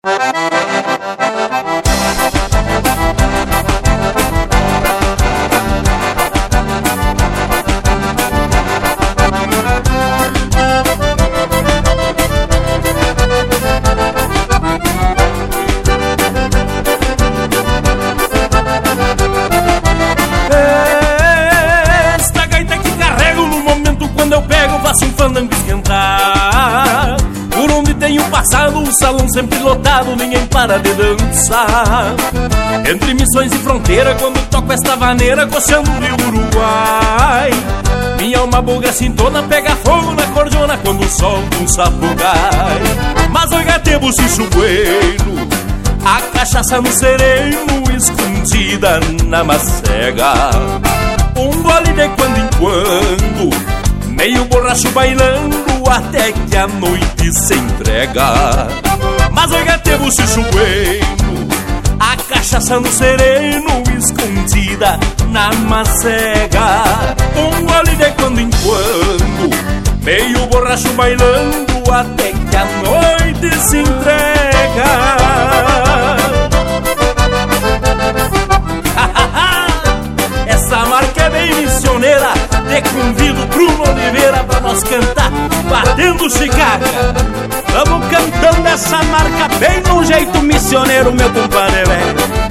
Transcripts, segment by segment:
Esta gaita que carrego no momento quando eu pego, faço um fandango esquentar. Por onde tenho passado, o salão sempre lotado, ninguém para de dançar. Entre missões e fronteira, quando toco esta vaneira, coceando o rio Uruguai. Minha alma bugra sintona, pega fogo na cordiona quando solta um sapugai. Mas oi gatebo cicho bueno, a cachaça no sereno, escondida na macega. Um gole de quando em quando, meio borracho bailando, até que a noite se entrega. Mas oi gatebo cicho bueno, a cachaça no sereno, escondida na macega. Um gole de quando em quando, meio borracho bailando, até que a noite se entrega. Essa marca é bem missioneira. Te convido, Bruno Oliveira, pra nós cantar Batendo Chicaca. Vamos cantando essa marca bem no jeito missioneiro, meu compadre velho.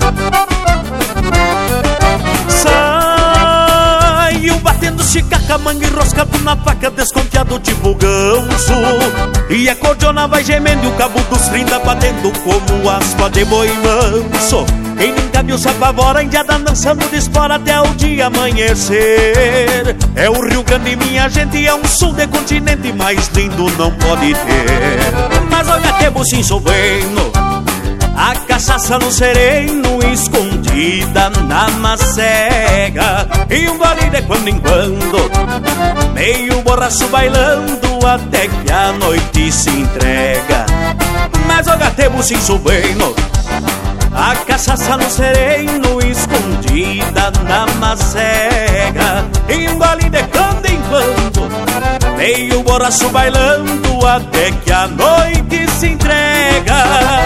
Saiu batendo chicaca, manga enroscado na faca, desconfiado tipo ganso. E a cordiona vai gemendo e o cabo dos 30 batendo como aspa de boi manso. Quem nunca viu se apavora, indiada dançando de espora até o dia amanhecer. É o Rio Grande, minha gente, é um sul de continente, mais lindo não pode ter. Mas olha que buchincho bueno, a cachaça no sereno, escondida na macega. E um gole de quando em quando, meio borracho bailando, até que a noite se entrega. Mas olha que buchincho bueno, a cachaça no sereno, escondida na macega. E um gole de quando em quando, meio borracho bailando, até que a noite se entrega.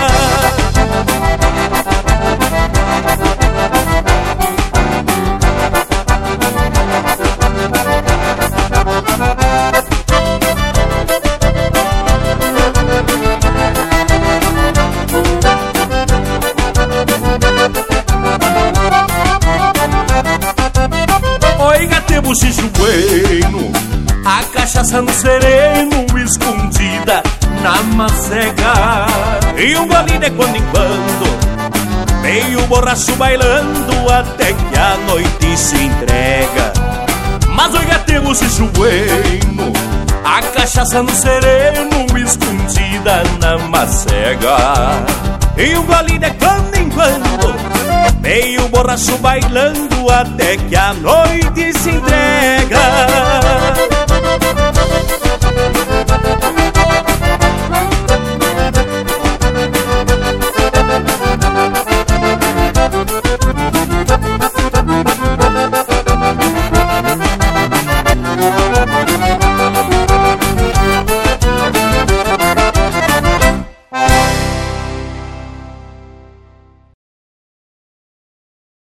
Oi gatebo xixo bueno, a cachaça no sereno, escondida na macega. E um gole de quando em quando, meio borracho bailando, até que a noite se entrega. Mas oi gatebo xixo bueno, a cachaça no sereno, escondida na macega. E um gole de quando em quando, meio borracho bailando, até que a noite se entrega.